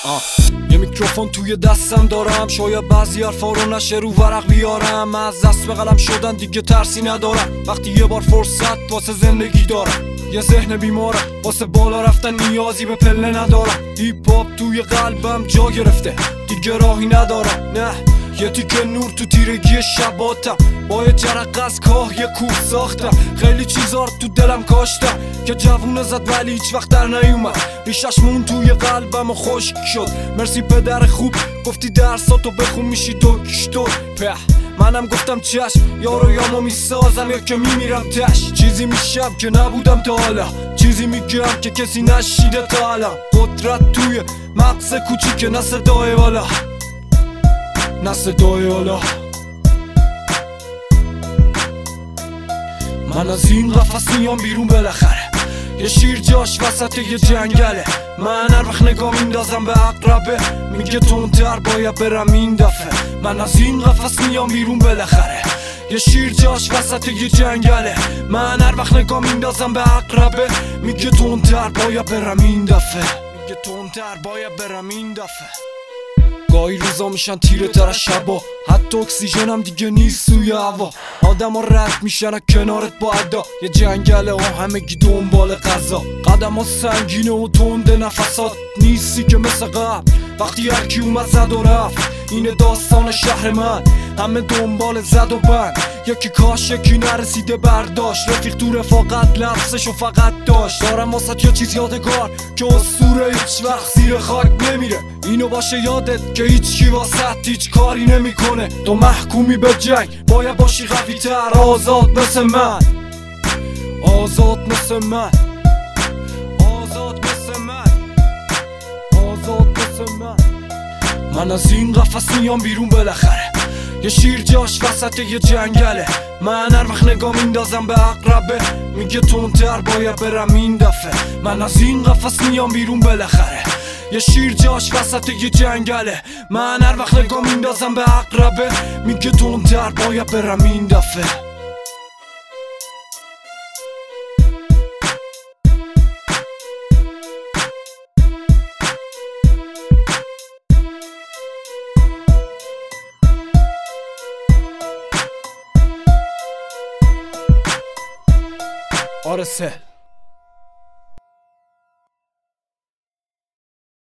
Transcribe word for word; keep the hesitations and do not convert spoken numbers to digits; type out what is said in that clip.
آه. یه میکروفون توی دستم دارم، شاید بعضی حرفا رو نشه رو ورق بیارم. از دست به قلم شدن دیگه ترسی ندارم، وقتی یه بار فرصت واسه زندگی دارم. یه ذهن بیمارم، واسه بالا رفتن نیازی به پله ندارم. هیپ هاپ توی قلبم جا گرفته، دیگه راهی ندارم. نه یه تیکه نور تو تیرگی شباتم، با یه جرقه از کاه یه کوه ساختم. خیلی چیزا رو تو دلم کاشتم که جوونه زد ولی هیچ وقت در نیومد. ریشش مون توی قلبم و خشک شد. مرسی پدر خوب، گفتی درساتو بخون میشی دکتر. په منم گفتم چشم، یارو یامو میسازم یا که میمیرم تش. چیزی میشم که نبودم تا حالا، چیزی میگم که کسی نشیده تا حالا. قدرت توی مغز کوچیک، نه صدای بالا، نه صدای بالا. من از این قفس میام بیرون بالاخره، یه شیر جاش وسط یه جنگله. من هر وقت نگاه میندازم به عقربه، میگه تندتر باید برم این دفعه. من از این قفس میام بیرون بالاخره، یه شیر جاش وسط یه جنگله. من هر وقت نگاه میندازم به عقربه، میگه تندتر باید برم این دفعه، میگه تندتر باید برم این دفعه. گاهی روزا میشن تیره تر از شبا، حتی اکسیژنم دیگه نیست توی هوا. آدم ها رد میشن کنارت با ادا، یه جنگله و همگی دنبال غذا. قدم ها سنگینه و تنده، نفسات نیستی که مثل قبل وقتی هرکی اومد زد و رفت. اینه داستان شهر من، همه دنبال زد و بند. یکی کاش یکی نرسیده برداشت، رفیق تو رفاقت لفظشو فقط داشت. دارم واسه یه چیز یادگار که اسطوره هیچ وقت زیر خاک نمیره. اینو باشه یادت که هیچ کی واسه هیچ کاری نمیکنه. تو محکومی به جنگ، باید باشی قوی تر، آزاد مثل من، آزاد مثل من، آزاد مثل من، آزاد مثل من. من از این قفس میام بیرون بالاخره، یه شیر جاش وسط یه جنگله. من هر وقت نگاه میندازم به عقربه، میگه تندتر باید برم این دفعه. من از این قفس میام بیرون بالاخره، یه شیر جاش وسط یه جنگله. من هر وقت نگاه میندازم به عقربه، میگه تندتر باید برم این دفعه. آرسل